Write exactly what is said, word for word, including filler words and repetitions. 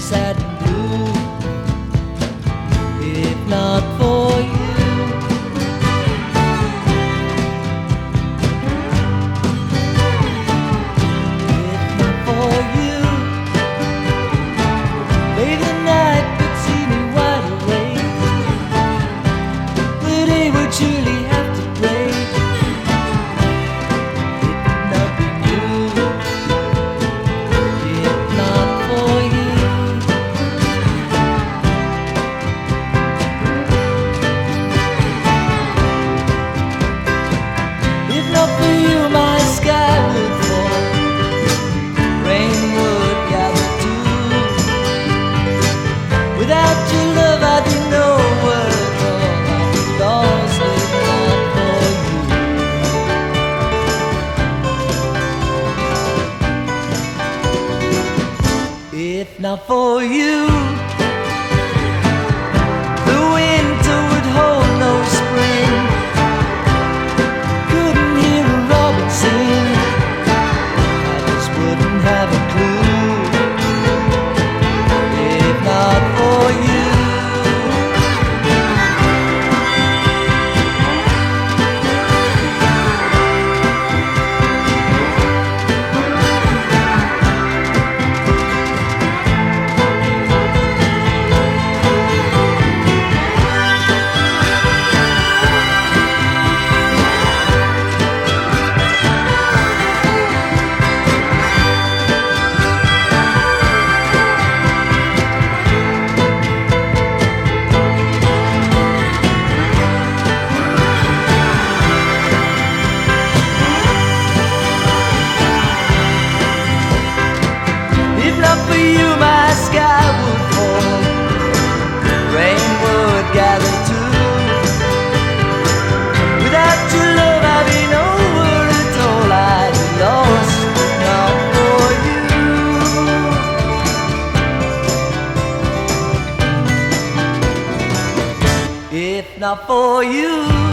sad and blue. If not for you, if not for you, late at night would see me wide awake. The day would surely have to break. It would not be you, if not for you. If not for you, my sky would fall, rain would gather too. Without your love, I'd be nowhere at all. I'd be lost if not for you. If not for you, the winter would hold no spring. Couldn't hear a robin sing. I just wouldn't have a clue. If not for you, if not for you, my sky would fall, rain would gather too. Without your love, I'd be nowhere at all. I'd be lost if not for you. If not for you.